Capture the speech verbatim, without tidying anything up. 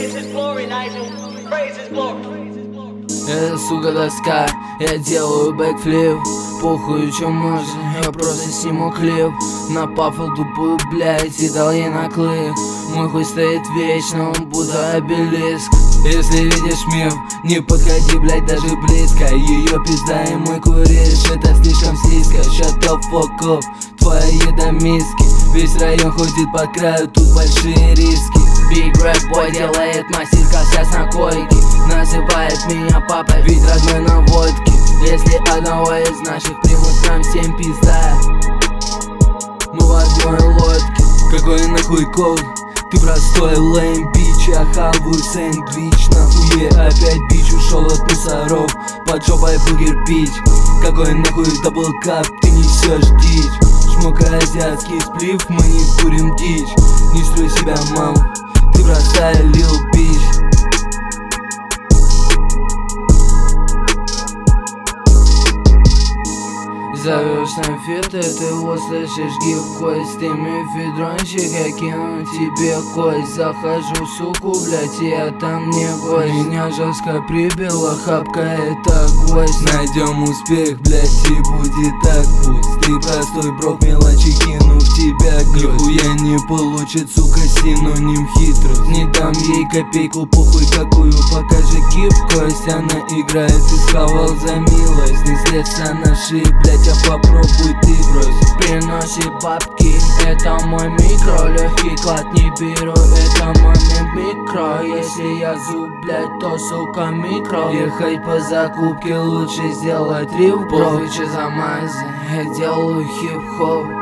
Praise his glory, Nigel. Praise his glory. Это, сука, доска, я делаю бэкфлип. Похуй, чё можно, я просто сниму клип. На пафл тупую, блядь, и дал ей наклик. Мой хуй стоит вечно, он будто обелиск. Если видишь миф, не подходи, блядь, даже близко. Ее пизда и мой куришь, это слишком слизко. Shut the fuck up, твоя еда миски. Весь район ходит по краю, тут большие риски. Big Rap Boy делает мастерка сейчас на койке. Называет меня папой, ведь родной на водке. Если одного из наших примут, нам всем пизда. Мы в одной лодке. Какой нахуй кол? Ты простой лейм, бич, я хаваю сэндвич. Нахуе опять бич ушел от мусоров. Под жопой был кирпич. Какой нахуй даблкап, ты несешь дичь. Шмока азиатский сплив, мы не курим дичь. Не строй себя, мам, ты простая лил бич. Зовешь на фит, и ты услышишь гибкость. Ты мефедрончик, я кину тебе кость. Захожу, суку, блять, и я там не гость. Меня жестко прибила, хапка это гвоздь. Найдем успех, блять, и будет так пусть. Ты простой брок, мелочи кину в тебя гроздь. Нихуя не получит, сука, синоним хитрость. Не дам ей копейку, похуй какую, покажи гибкость. Она играет и схавал за милость. Не слезся на шеи, блять, а попробуй ты брось. Приносит бабки, это мой микро. Легкий клад не беру, это момент микро. Если я зуб, блять, то сука микро. Ехать по закупке лучше сделать риф, бро. Че за мазы, я делаю хип-хоп.